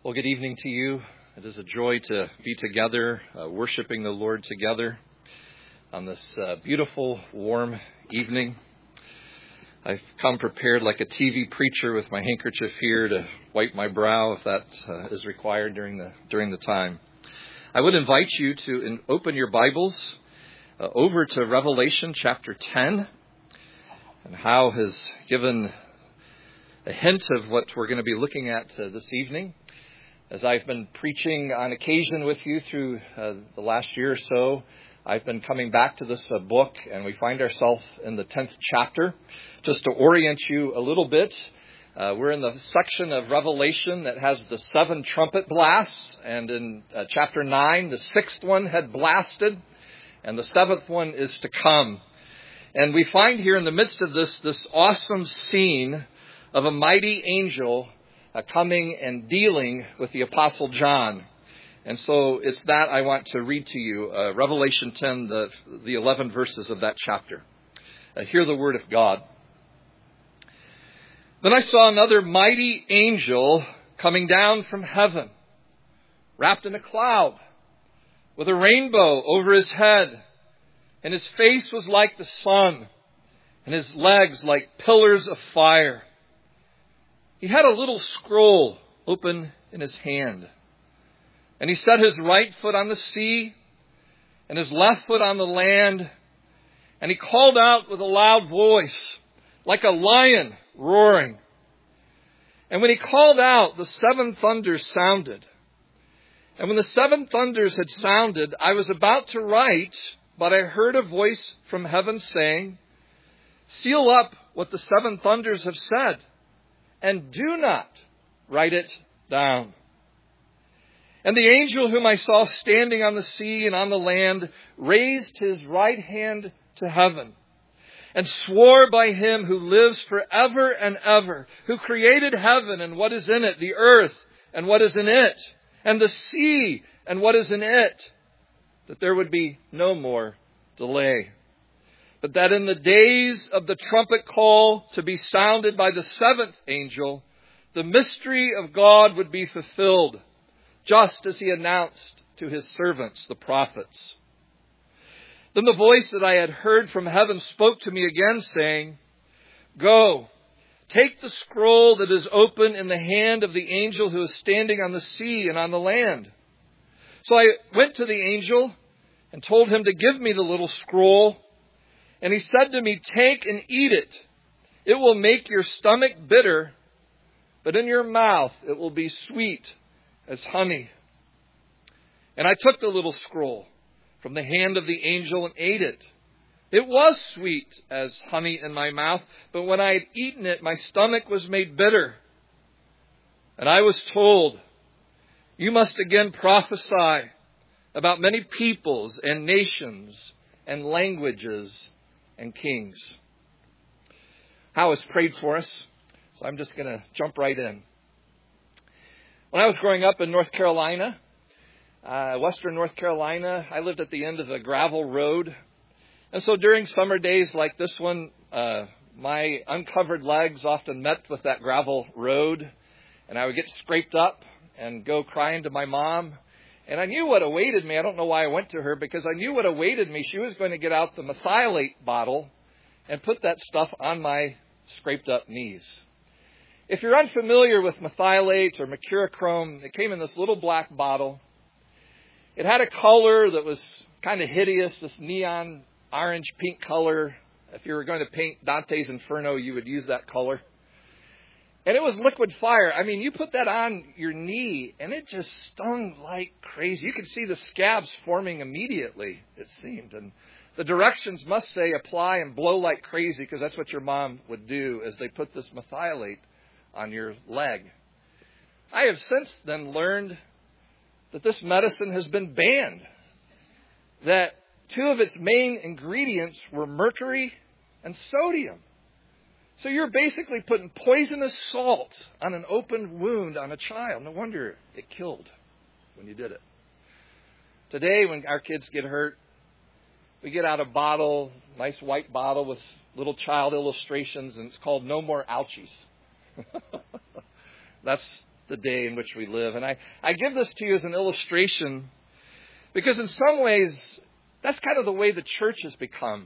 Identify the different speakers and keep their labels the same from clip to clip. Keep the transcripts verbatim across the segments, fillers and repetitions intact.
Speaker 1: Well, good evening to you. It is a joy to be together, uh, worshiping the Lord together on this uh, beautiful, warm evening. I've come prepared like a T V preacher with my handkerchief here to wipe my brow if that uh, is required during the during the time. I would invite you to in, open your Bibles uh, over to Revelation chapter ten, and Hal has given a hint of what we're going to be looking at uh, this evening. As I've been preaching on occasion with you through uh, the last year or so, I've been coming back to this uh, book, and we find ourselves in the tenth chapter. Just to orient you a little bit, uh, we're in the section of Revelation that has the seven trumpet blasts, and in uh, chapter nine, the sixth one had blasted, and the seventh one is to come. And we find here in the midst of this, this awesome scene of a mighty angel Uh, coming and dealing with the Apostle John. And so it's that I want to read to you, uh, Revelation ten, the, the eleven verses of that chapter. Uh, hear the word of God. Then I saw another mighty angel coming down from heaven, wrapped in a cloud, with a rainbow over his head, and his face was like the sun, and his legs like pillars of fire. He had a little scroll open in his hand, and he set his right foot on the sea and his left foot on the land, and he called out with a loud voice, like a lion roaring. And when he called out, the seven thunders sounded. And when the seven thunders had sounded, I was about to write, but I heard a voice from heaven saying, "Seal up what the seven thunders have said, and do not write it down." And the angel whom I saw standing on the sea and on the land raised his right hand to heaven and swore by him who lives forever and ever, who created heaven and what is in it, the earth and what is in it, and the sea and what is in it, that there would be no more delay, but that in the days of the trumpet call to be sounded by the seventh angel, the mystery of God would be fulfilled, just as he announced to his servants, the prophets. Then the voice that I had heard from heaven spoke to me again, saying, "Go, take the scroll that is open in the hand of the angel who is standing on the sea and on the land." So I went to the angel and told him to give me the little scroll. And he said to me, "Take and eat it. It will make your stomach bitter, but in your mouth it will be sweet as honey." And I took the little scroll from the hand of the angel and ate it. It was sweet as honey in my mouth, but when I had eaten it, my stomach was made bitter. And I was told, "You must again prophesy about many peoples and nations and languages and kings." Hal has prayed for us, so I'm just going to jump right in. When I was growing up in North Carolina, uh, Western North Carolina, I lived at the end of a gravel road. And so during summer days like this one, uh, my uncovered legs often met with that gravel road, and I would get scraped up and go crying to my mom. And I knew what awaited me. I don't know why I went to her, because I knew what awaited me. She was going to get out the methylate bottle and put that stuff on my scraped up knees. If you're unfamiliar with methylate or mercurochrome, it came in this little black bottle. It had a color that was kind of hideous, this neon orange pink color. If you were going to paint Dante's Inferno, you would use that color. And it was liquid fire. I mean, you put that on your knee, and it just stung like crazy. You could see the scabs forming immediately, it seemed. And the directions must say apply and blow like crazy, because that's what your mom would do as they put this methylate on your leg. I have since then learned that this medicine has been banned, that two of its main ingredients were mercury and sodium. So you're basically putting poisonous salt on an open wound on a child. No wonder it killed when you did it. Today, when our kids get hurt, we get out a bottle, nice white bottle with little child illustrations, and it's called No More Ouchies. That's the day in which we live. And I, I give this to you as an illustration because in some ways, that's kind of the way the church has become.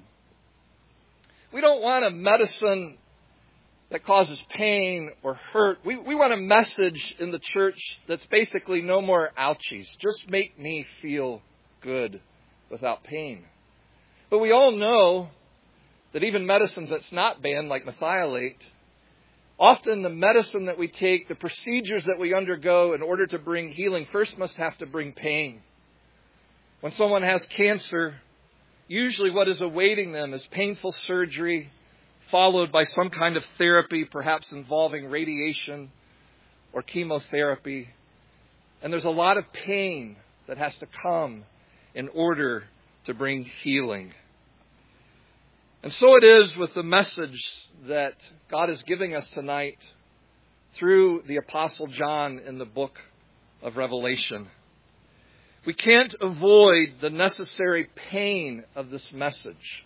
Speaker 1: We don't want a medicine that causes pain or hurt. We, we want a message in the church that's basically no more ouchies. Just make me feel good without pain. But we all know that even medicines that's not banned, like methylate, often the medicine that we take, the procedures that we undergo in order to bring healing, first must have to bring pain. When someone has cancer, usually what is awaiting them is painful surgery, followed by some kind of therapy, perhaps involving radiation or chemotherapy. And there's a lot of pain that has to come in order to bring healing. And so it is with the message that God is giving us tonight through the Apostle John in the book of Revelation. We can't avoid the necessary pain of this message.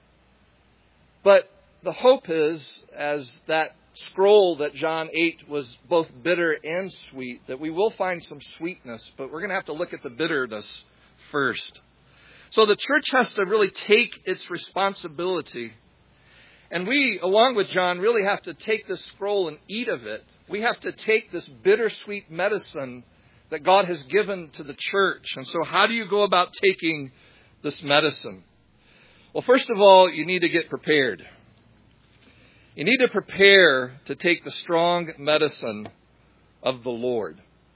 Speaker 1: But the hope is, as that scroll that John ate was both bitter and sweet, that we will find some sweetness, but we're going to have to look at the bitterness first. So the church has to really take its responsibility. And we, along with John, really have to take this scroll and eat of it. We have to take this bittersweet medicine that God has given to the church. And so how do you go about taking this medicine? Well, first of all, you need to get prepared. You need to prepare to take the strong medicine of the Lord.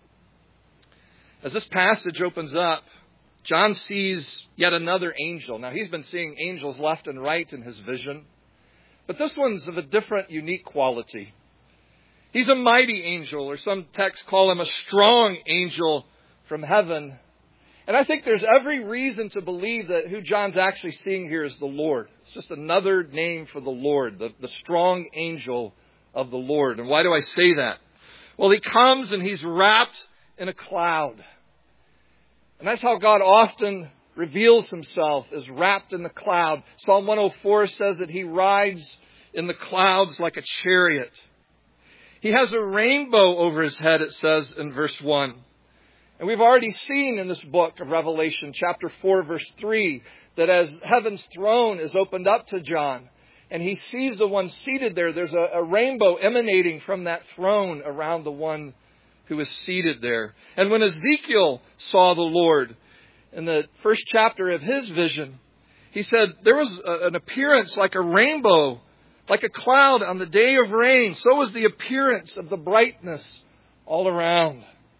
Speaker 1: As this passage opens up, John sees yet another angel. Now, he's been seeing angels left and right in his vision, but this one's of a different, unique quality. He's a mighty angel, or some texts call him a strong angel from heaven. And I think there's every reason to believe that who John's actually seeing here is the Lord. It's just another name for the Lord, the, the strong angel of the Lord. And why do I say that? Well, he comes and he's wrapped in a cloud. And that's how God often reveals himself, is wrapped in the cloud. Psalm one oh four says that he rides in the clouds like a chariot. He has a rainbow over his head, it says in verse one. And we've already seen in this book of Revelation, chapter four, verse three, that as heaven's throne is opened up to John, and he sees the one seated there, there's a, a rainbow emanating from that throne around the one who is seated there. And when Ezekiel saw the Lord in the first chapter of his vision, he said there was a, an appearance like a rainbow, like a cloud on the day of rain. So was the appearance of the brightness all around.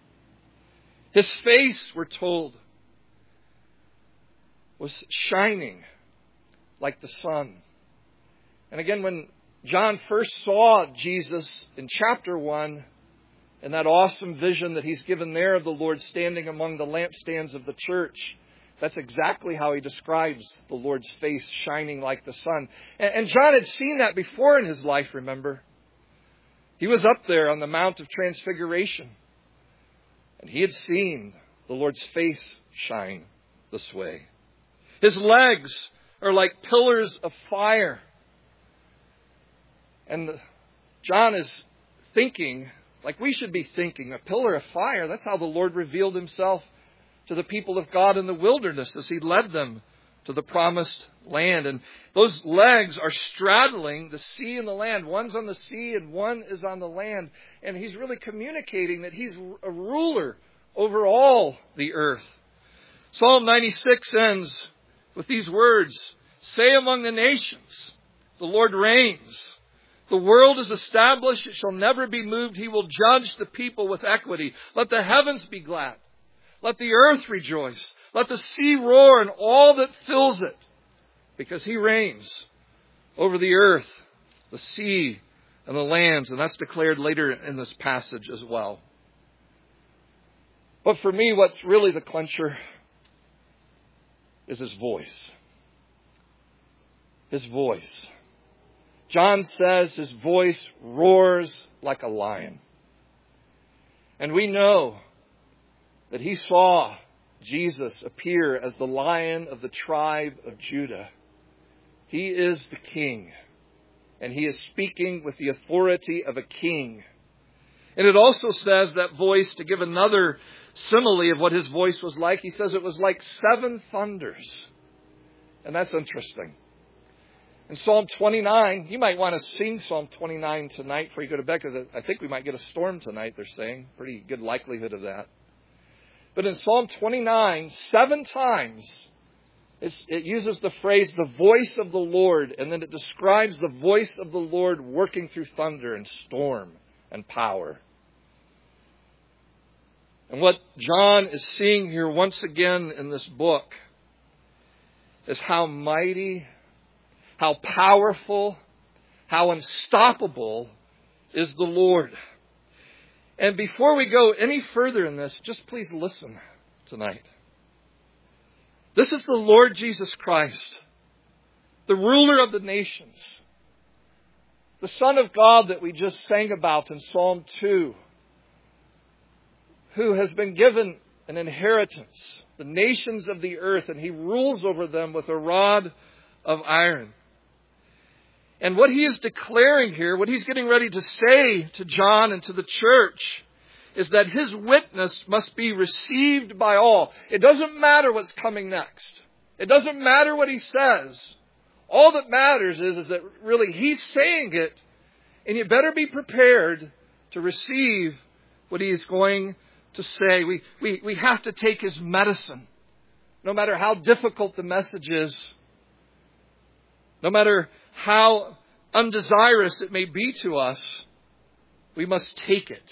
Speaker 1: His face, we're told, was shining like the sun. And again, when John first saw Jesus in chapter one, in that awesome vision that he's given there of the Lord standing among the lampstands of the church, that's exactly how he describes the Lord's face shining like the sun. And, and John had seen that before in his life, remember. He was up there on the Mount of Transfiguration. And he had seen the Lord's face shine this way. His legs are like pillars of fire. And John is thinking, like we should be thinking, a pillar of fire. That's how the Lord revealed himself to the people of God in the wilderness as he led them to the promised land. And those legs are straddling the sea and the land. One's on the sea and one is on the land. And he's really communicating that he's a ruler over all the earth. Psalm ninety-six ends with these words, "Say among the nations, the Lord reigns. The world is established, it shall never be moved. He will judge the people with equity. Let the heavens be glad. Let the earth rejoice. Let the sea roar and all that fills it. Because he reigns over the earth, the sea, and the lands." And that's declared later in this passage as well. But for me, what's really the clincher is his voice. His voice. John says his voice roars like a lion. And we know that he saw Jesus appear as the Lion of the tribe of Judah. He is the King, and he is speaking with the authority of a king. And it also says that voice, to give another simile of what his voice was like, he says it was like seven thunders. And that's interesting. In Psalm twenty-nine, you might want to sing Psalm twenty-nine tonight before you go to bed, because I think we might get a storm tonight, they're saying. Pretty good likelihood of that. But in Psalm twenty-nine, seven times, it's, it uses the phrase, the voice of the Lord, and then it describes the voice of the Lord working through thunder and storm and power. And what John is seeing here once again in this book is how mighty, how powerful, how unstoppable is the Lord. And before we go any further in this, just please listen tonight. This is the Lord Jesus Christ, the ruler of the nations, the Son of God that we just sang about in Psalm two, who has been given an inheritance, the nations of the earth, and he rules over them with a rod of iron. And what he is declaring here, what he's getting ready to say to John and to the church, is that his witness must be received by all. It doesn't matter what's coming next. It doesn't matter what he says. All that matters is, is that really he's saying it, and you better be prepared to receive what he is going to say. We, we, we have to take his medicine, no matter how difficult the message is, no matter how undesirous it may be to us. We must take it.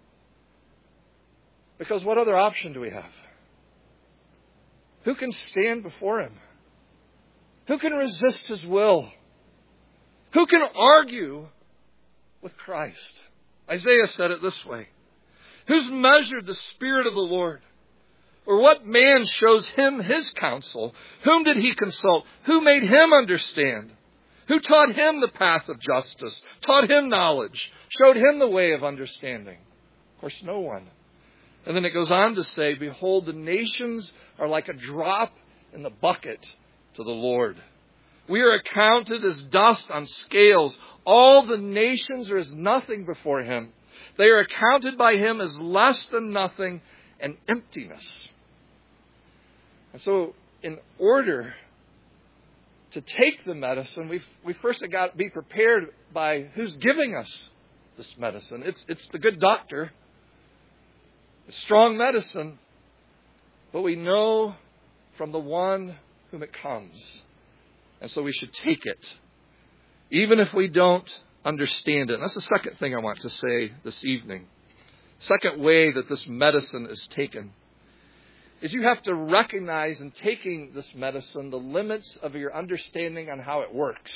Speaker 1: Because what other option do we have? Who can stand before him? Who can resist his will? Who can argue with Christ? Isaiah said it this way. Who's measured the Spirit of the Lord? Or what man shows him his counsel? Whom did he consult? Who made him understand? Who taught him the path of justice? Taught him knowledge? Showed him the way of understanding? Of course, no one. And then it goes on to say, behold, the nations are like a drop in the bucket to the Lord. We are accounted as dust on scales. All the nations are as nothing before him. They are accounted by him as less than nothing and emptiness. And so, in order to take the medicine, we've, we first have got to be prepared by who's giving us this medicine. It's, it's the good doctor. It's strong medicine. But we know from the one whom it comes. And so we should take it, even if we don't understand it. And that's the second thing I want to say this evening. Second way that this medicine is taken is you have to recognize in taking this medicine the limits of your understanding on how it works.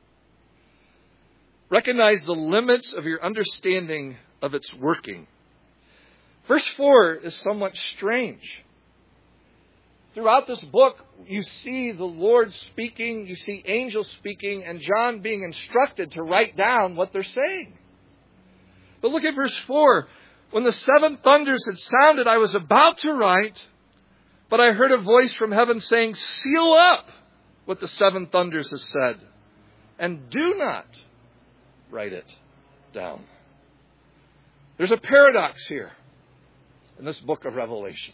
Speaker 1: Recognize the limits of your understanding of its working. Verse four is somewhat strange. Throughout this book, you see the Lord speaking, you see angels speaking, and John being instructed to write down what they're saying. But look at verse four. When the seven thunders had sounded, I was about to write, but I heard a voice from heaven saying, seal up what the seven thunders has said, and do not write it down. There's a paradox here in this book of Revelation.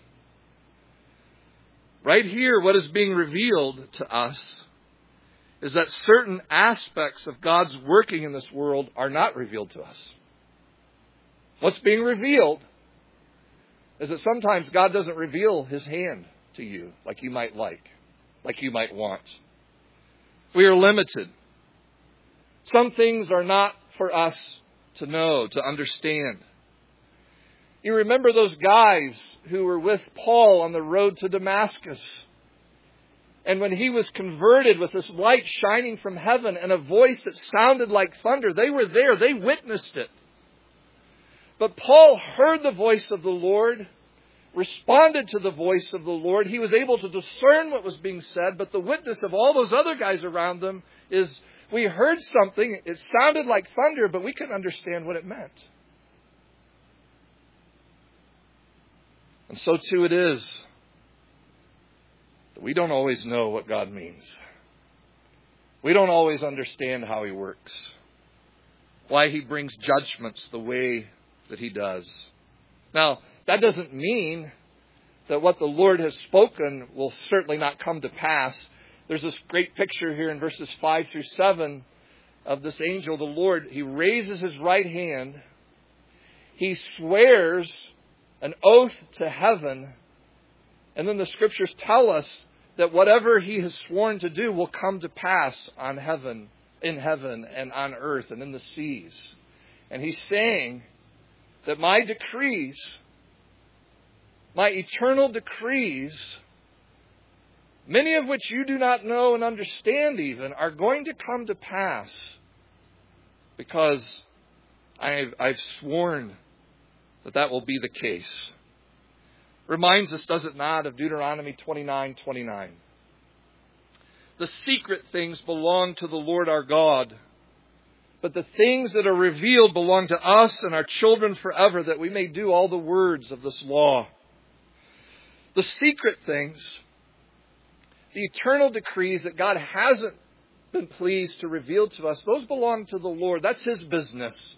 Speaker 1: Right here, what is being revealed to us is that certain aspects of God's working in this world are not revealed to us. What's being revealed is that sometimes God doesn't reveal his hand to you like you might like, like you might want. We are limited. Some things are not for us to know, to understand. You remember those guys who were with Paul on the road to Damascus. And when he was converted with this light shining from heaven and a voice that sounded like thunder, they were there. They witnessed it. But Paul heard the voice of the Lord, responded to the voice of the Lord. He was able to discern what was being said. But the witness of all those other guys around them is, we heard something. It sounded like thunder, but we couldn't understand what it meant. And so too it is that we don't always know what God means. We don't always understand how he works. Why he brings judgments the way that he does. Now, that doesn't mean that what the Lord has spoken will certainly not come to pass. There's this great picture here in verses five through seven of this angel, the Lord. He raises his right hand. He swears an oath to heaven. And then the scriptures tell us that whatever he has sworn to do will come to pass on heaven, in heaven and on earth and in the seas. And he's saying that my decrees, my eternal decrees, many of which you do not know and understand even, are going to come to pass because I've, I've sworn that that will be the case. Reminds us, does it not, of Deuteronomy twenty-nine twenty-nine. The secret things belong to the Lord our God, but the things that are revealed belong to us and our children forever, that we may do all the words of this law. The secret things, the eternal decrees that God hasn't been pleased to reveal to us, those belong to the Lord. That's his business.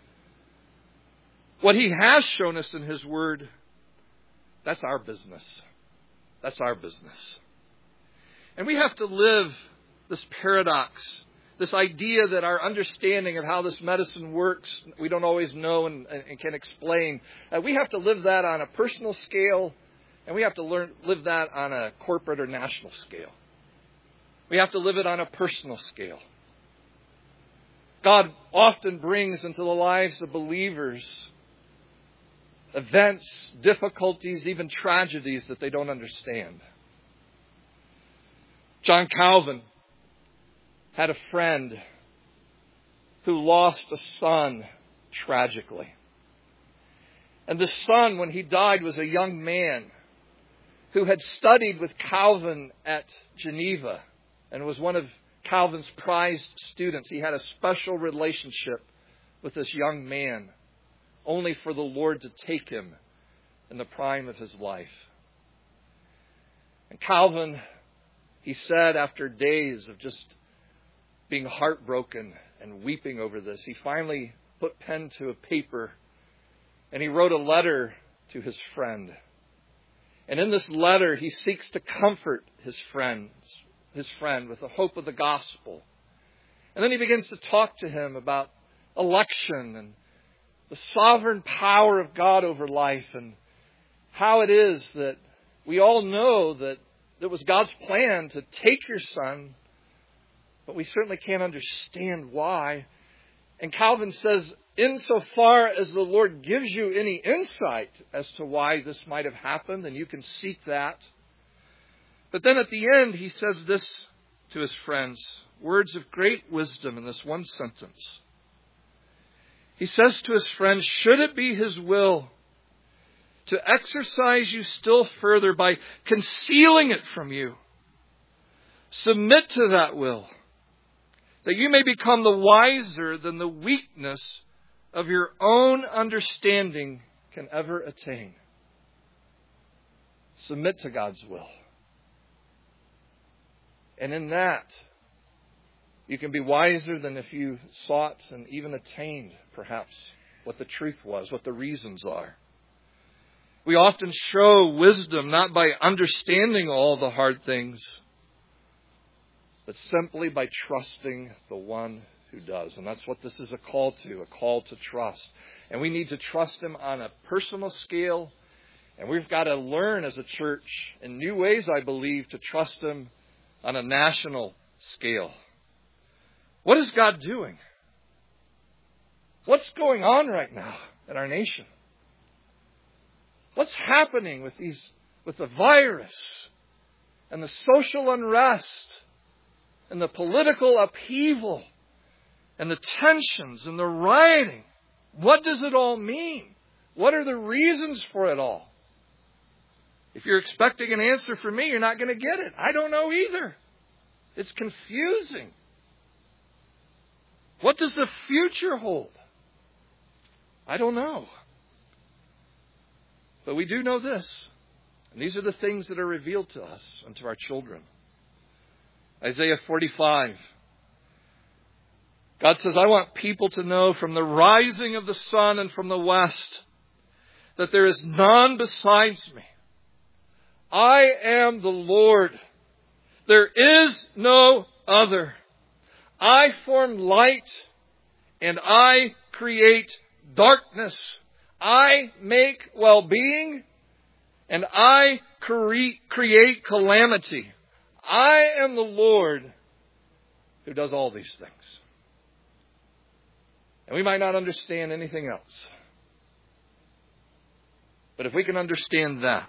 Speaker 1: What he has shown us in his word, that's our business. That's our business. And we have to live this paradox, this idea that our understanding of how this medicine works, we don't always know and, and can explain. Uh, we have to live that on a personal scale, and we have to learn live that on a corporate or national scale. We have to live it on a personal scale. God often brings into the lives of believers events, difficulties, even tragedies that they don't understand. John Calvin had a friend who lost a son tragically. And the son, when he died, was a young man who had studied with Calvin at Geneva and was one of Calvin's prized students. He had a special relationship with this young man, only for the Lord to take him in the prime of his life. And Calvin, he said, after days of just being heartbroken and weeping over this, he finally put pen to a paper and he wrote a letter to his friend. And in this letter, he seeks to comfort his friends, his friend with the hope of the gospel. And then he begins to talk to him about election and the sovereign power of God over life, and how it is that we all know that it was God's plan to take your son, but we certainly can't understand why. And Calvin says, insofar as the Lord gives you any insight as to why this might have happened, then you can seek that. But then at the end, he says this to his friends, words of great wisdom in this one sentence. He says to his friends, should it be his will to exercise you still further by concealing it from you, submit to that will, that you may become the wiser than the weakness of your own understanding can ever attain. Submit to God's will. And in that, you can be wiser than if you sought and even attained, perhaps, what the truth was, what the reasons are. We often show wisdom not by understanding all the hard things, but simply by trusting the one who does. And that's what this is a call to, a call to trust. And we need to trust him on a personal scale. And we've got to learn as a church in new ways, I believe, to trust him on a national scale. What is God doing? What's going on right now in our nation? What's happening with these, with the virus and the social unrest and the political upheaval and the tensions and the rioting? What does it all mean? What are the reasons for it all? If you're expecting an answer from me, you're not going to get it. I don't know either. It's confusing. What does the future hold? I don't know. But we do know this. And these are the things that are revealed to us and to our children. Isaiah forty-five. God says, I want people to know from the rising of the sun and from the west that there is none besides me. I am the Lord. There is no other. I form light and I create darkness. I make well-being and I cre- create calamity. I am the Lord who does all these things. And we might not understand anything else. But if we can understand that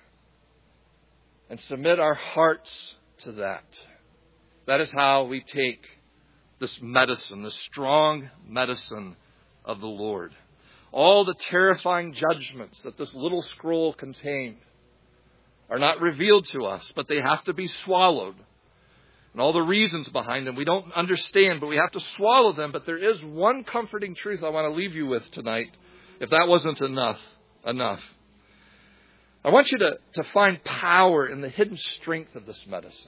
Speaker 1: and submit our hearts to that, that is how we take this medicine, this strong medicine of the Lord. All the terrifying judgments that this little scroll contained are not revealed to us, but they have to be swallowed. And all the reasons behind them we don't understand, but we have to swallow them. But there is one comforting truth I want to leave you with tonight, if that wasn't enough. enough. I want you to, to find power in the hidden strength of this medicine.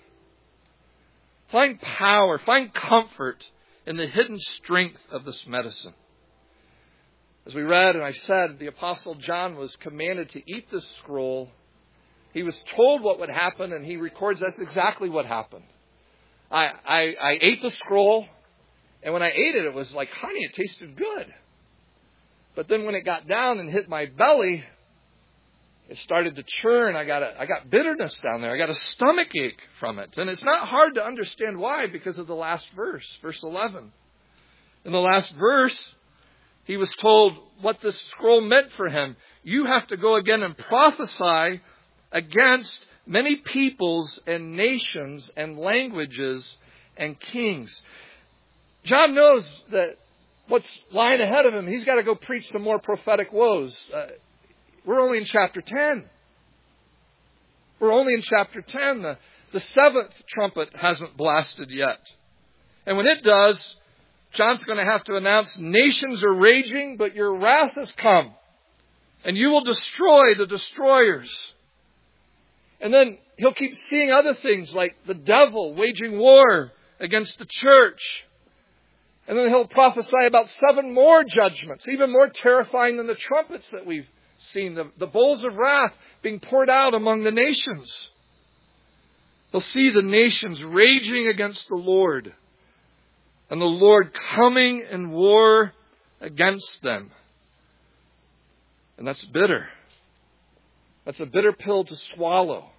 Speaker 1: Find power, find comfort in the hidden strength of this medicine. As we read and I said, the Apostle John was commanded to eat this scroll. He was told what would happen, and he records that's exactly what happened. I, I, I ate the scroll, and when I ate it, it was like honey. It tasted good. But then when it got down and hit my belly, it started to churn. I got a, I got bitterness down there. I got a stomach ache from it. And it's not hard to understand why, because of the last verse, verse eleven. In the last verse, he was told what this scroll meant for him. You have to go again and prophesy against many peoples and nations and languages and kings. John knows that what's lying ahead of him, he's got to go preach some more prophetic woes. Uh, we're only in chapter ten. We're only in chapter ten. The, the seventh trumpet hasn't blasted yet. And when it does, John's going to have to announce, nations are raging, but your wrath has come. And you will destroy the destroyers. And then he'll keep seeing other things like the devil waging war against the church. And then he'll prophesy about seven more judgments, even more terrifying than the trumpets that we've seen. The, the bowls of wrath being poured out among the nations. He'll see the nations raging against the Lord. And the Lord coming in war against them. And that's bitter. That's a bitter pill to swallow.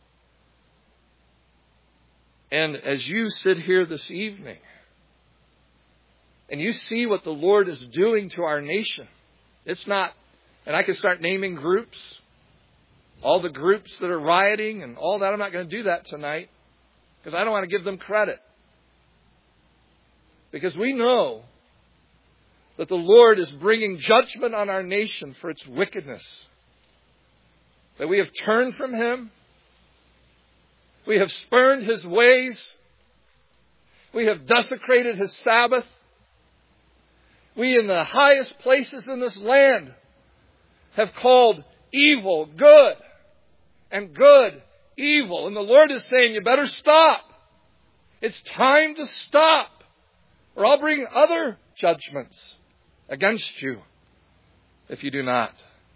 Speaker 1: And as you sit here this evening and you see what the Lord is doing to our nation, it's not, and I can start naming groups, all the groups that are rioting and all that. I'm not going to do that tonight because I don't want to give them credit. Because we know that the Lord is bringing judgment on our nation for its wickedness. That we have turned from Him. We have spurned His ways. We have desecrated His Sabbath. We in the highest places in this land have called evil good and good evil. And the Lord is saying, you better stop. It's time to stop, or I'll bring other judgments against you if you do not.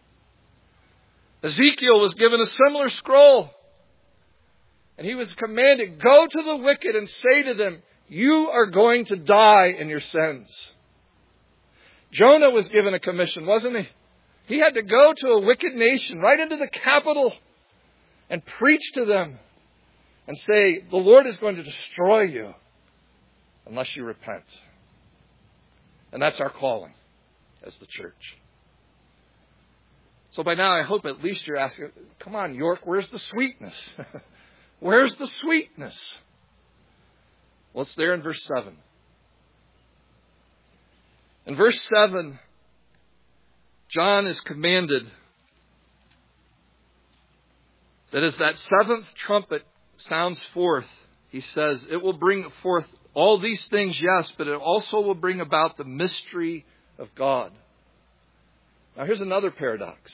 Speaker 1: Ezekiel was given a similar scroll. And he was commanded, go to the wicked and say to them, you are going to die in your sins. Jonah was given a commission, wasn't he? He had to go to a wicked nation, right into the capital, and preach to them and say, the Lord is going to destroy you unless you repent. And that's our calling as the church. So by now, I hope at least you're asking, come on, York, where's the sweetness? Where's the sweetness? Well, it's there in verse seven. In verse seven, John is commanded that as that seventh trumpet sounds forth, he says, it will bring forth all these things, yes, but it also will bring about the mystery of God. Now here's another paradox.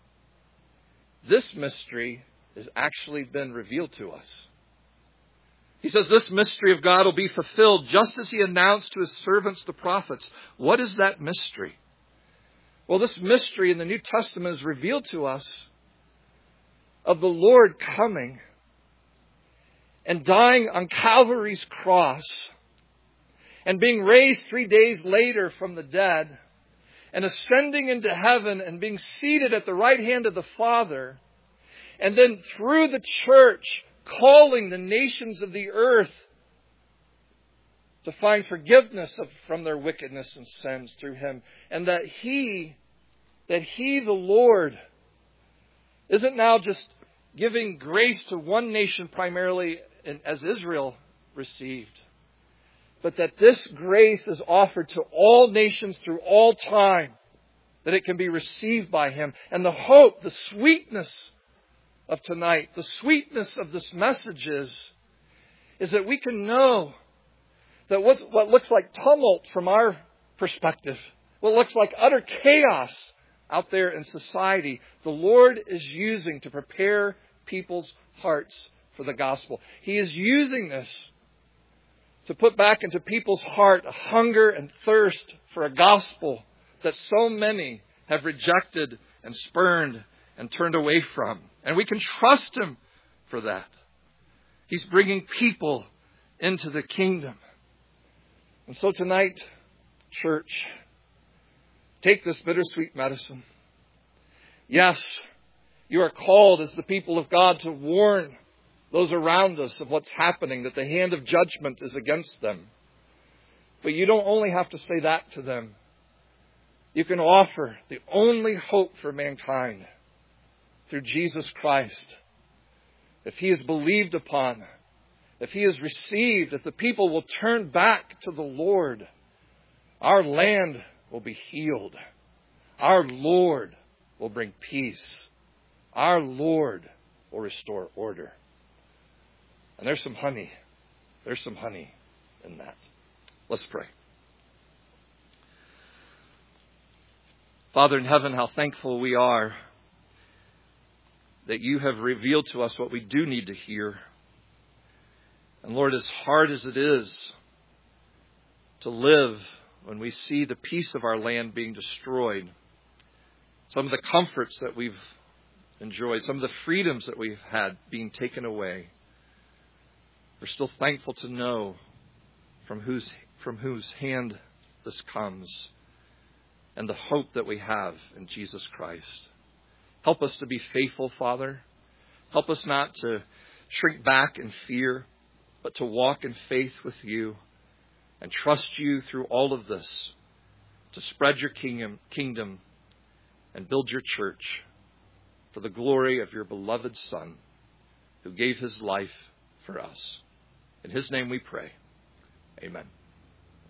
Speaker 1: This mystery has actually been revealed to us. He says this mystery of God will be fulfilled just as he announced to his servants, the prophets. What is that mystery? Well, this mystery in the New Testament is revealed to us of the Lord coming and dying on Calvary's cross and being raised three days later from the dead and ascending into heaven and being seated at the right hand of the Father, and then through the church calling the nations of the earth to find forgiveness of, from their wickedness and sins through him. And that he, that he, the Lord, isn't now just giving grace to one nation primarily as Israel received, but that this grace is offered to all nations through all time, that it can be received by him. And the hope, the sweetness of tonight, the sweetness of this message is, is that we can know that what's, what looks like tumult from our perspective, what looks like utter chaos out there in society, the Lord is using to prepare people's hearts for the gospel. He is using this to put back into people's heart a hunger and thirst for a gospel that so many have rejected and spurned and turned away from. And we can trust him for that. He's bringing people into the kingdom. And so tonight, church, take this bittersweet medicine. Yes, you are called as the people of God to warn those around us of what's happening, that the hand of judgment is against them. But you don't only have to say that to them. You can offer the only hope for mankind through Jesus Christ. If he is believed upon, if he is received, if the people will turn back to the Lord, our land will be healed. Our Lord will bring peace. Our Lord will restore order. And there's some honey. There's some honey in that. Let's pray. Father in heaven, how thankful we are that you have revealed to us what we do need to hear. And Lord, as hard as it is to live when we see the peace of our land being destroyed, some of the comforts that we've enjoyed, some of the freedoms that we've had being taken away, we're still thankful to know from whose, from whose hand this comes and the hope that we have in Jesus Christ. Help us to be faithful, Father. Help us not to shrink back in fear, but to walk in faith with you and trust you through all of this to spread your kingdom, kingdom and build your church for the glory of your beloved Son who gave his life for us. In his name we pray. Amen.